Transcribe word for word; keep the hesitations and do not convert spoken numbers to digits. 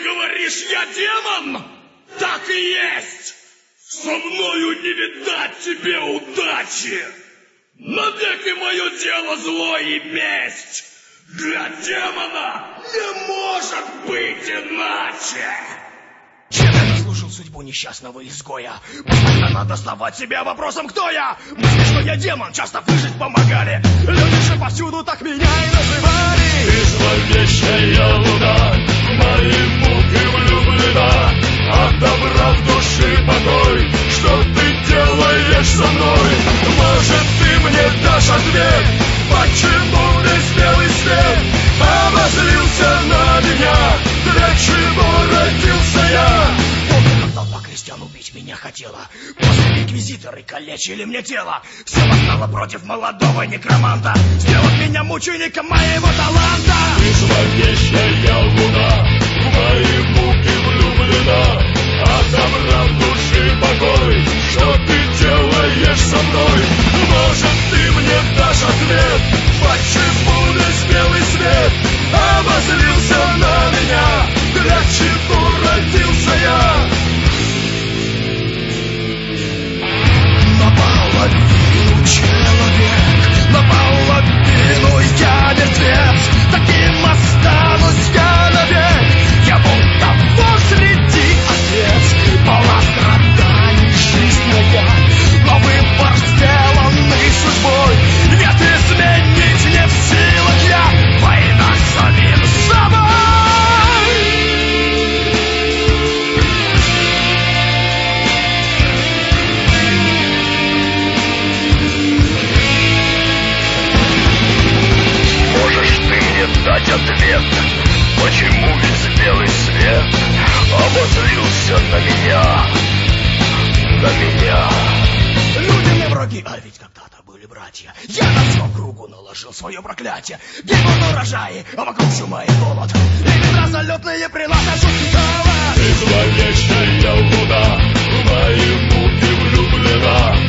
говоришь, я демон? Так и есть! Со мною не видать тебе удачи! Навеки мое дело зло и месть! Для демона не может быть иначе! Чем я заслужил судьбу несчастного изгоя? Постоянно доставать себя вопросом, кто я? Мысли, что я демон, часто выжить помогали. Люди же повсюду так меня и называли. Ты зловещая луна, в мои муки влюблена. Отобрав души покой, что ты делаешь со мной? Может, ты мне дашь ответ, почему весь белый свет обозлился на меня? Для чего родился я? Помню, как толпа крестьян убить меня хотела. После инквизиторы калечили мне тело. Все восстало против молодого некроманта, сделав меня мучеником моего таланта. Ты зловещая луна, в мои муки влюблена. Отобрав души покой, что ты делаешь со мной? Может, ты мне дашь ответ, почему весь белый свет обозлился на меня? Для чего родился я? Наполовину человек, наполовину я мертвец. Таким останусь я навек. Я будто Бог среди овец. Полна страданий жизнь моя, но выбор сделанный судьбой. Нет, изменить не в силах я. Война с самим собой. Можешь ты мне дать ответ, почему весь белый свет обозлился на меня, на меня? Люди не враги, а ведь когда-то были братья. Я на всем кругу наложил свое проклятие. Гибнут урожаи, а вокруг чума и голод. И ветра залетные приношу голод. Ты зловещая луна, в мои муки влюблена.